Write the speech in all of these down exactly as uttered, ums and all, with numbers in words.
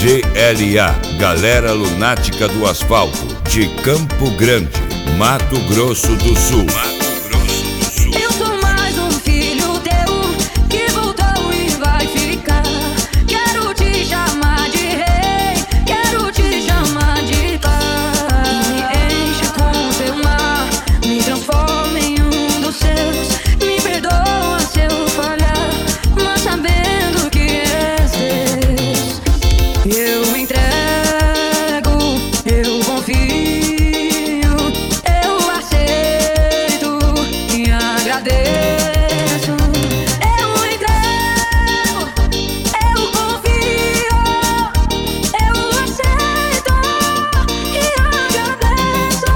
G L A, Galera Lunática do Asfalto, de Campo Grande, Mato Grosso do Sul. Mato Grosso do Sul. Eu sou mais um filho teu que voltou e vai ficar. Quero te chamar de rei, quero te chamar de pai. Me enche com seu mar, me transforma em um dos seus. Me perdoa se eu falhar, mas sabendo que és Deus. Eu entrego, eu confio, eu aceito e agradeço. Eu entrego, eu confio, eu aceito e agradeço.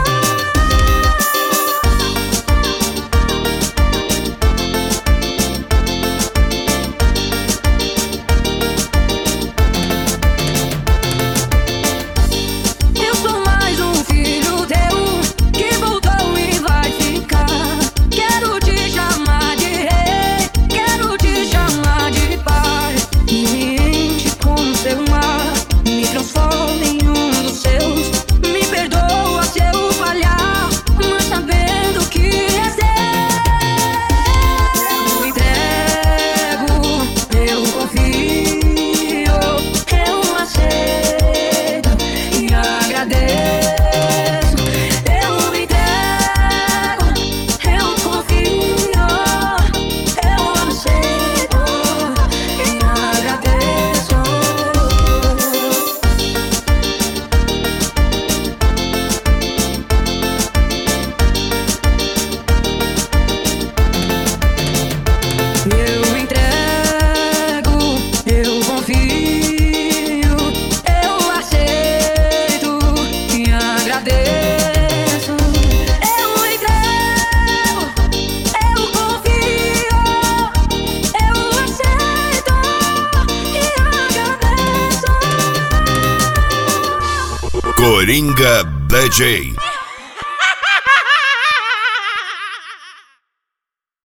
Eu sou mais um filho teu que voltou e vai ficar. Quero te chamar de rei, quero te chamar de pai. Me enche com seu mar, me transforma em um dos seus. Me perdoa se eu falhar, mas sabendo que és Deus. Eu entrego, eu confio, eu aceito e agradeço. Eu entrego, eu confio, eu aceito e agradeço. Eu entrego, eu confio, eu aceito e agradeço. Eu entrego, eu confio, eu aceito e agradeço. Coringa D J.